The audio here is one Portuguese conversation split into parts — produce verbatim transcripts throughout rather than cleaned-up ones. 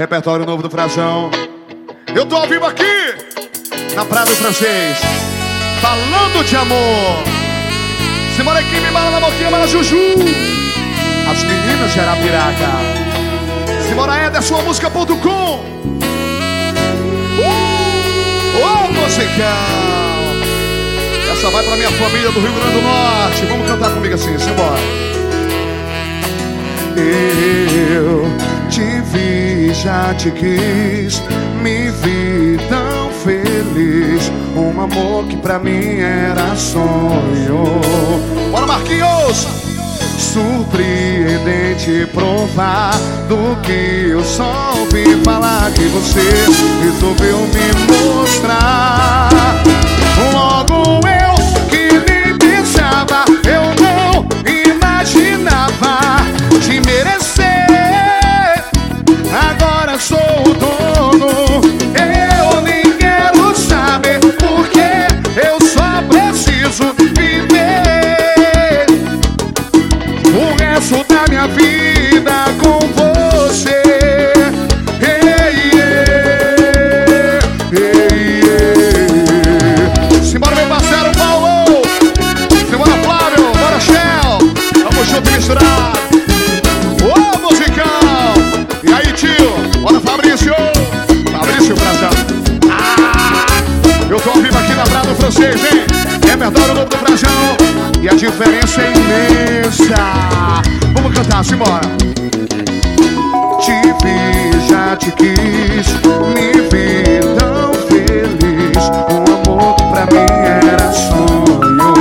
Repertório novo do Frajão. Eu tô ao vivo aqui na Praia do Francês, falando de amor. Simbora aqui, me bala na boquinha, bala Juju. As meninas de Arapiraca. Simbora Ederson, a música ponto com. Ô, oh, musical. Essa vai pra minha família do Rio Grande do Norte. Vamos cantar comigo assim, simbora. Eu te vi, já te quis, me vi tão feliz. Um amor que pra mim era sonho. Bora, Marquinhos! Surpreendente provar do que eu só ouvi falar, que você resolveu me mostrar. Logo eu que nem pensava, eu não imaginava te merecer. Agora sou o dono, eu nem quero saber, porque eu só preciso viver o resto da minha vida com você. Hey, yeah, hey, yeah. Simbora, meu parceiro Paulo. Simbora, Flávio. Bora, Shell. Vamos junto e misturar. Ô, musical. E aí, tio? Bora, Fabrício. Fabrício Frajão. Ah, eu tô ao vivo aqui na Praia do Francês, hein? Repertório novo do Frajão. E a diferença é imensa. Vamos cantar, simbora. Te vi, já te quis, me vi tão feliz. Um amor que pra mim era sonho.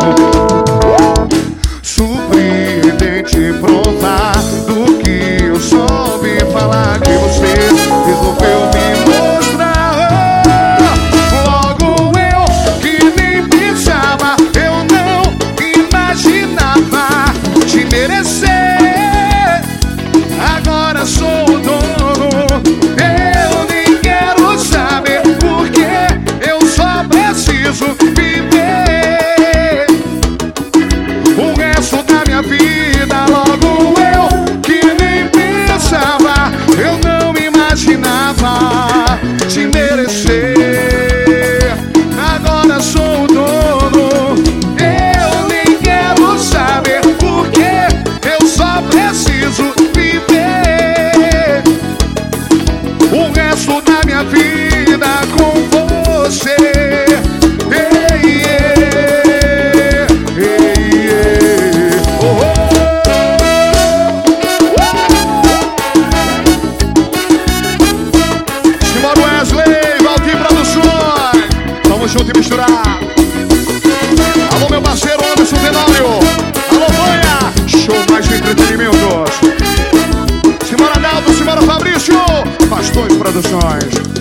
Surpreendente provar do que eu só ouvi falar, que você resolveu me mostrar. Logo eu que nem pensava, eu não imaginava te merecer. Agora sou o dono, eu nem quero saber, porque eu só preciso viver o resto da minha vida. Logo eu que nem pensava, eu não imaginava te merecer. Agora sou o dono, eu nem quero saber, porque eu só preciso viver o resto da minha vida com você. Hey, yeah, hey, yeah. Oh, oh. Simbora, Wesley, Valdir Produções. Vamos junto e misturar. Alô, meu parceiro Anderson Tenório. Alô, Banha. Show mais de entretenimentos. Simbora, Naldo, simbora, Fabrício. Bastões Produções.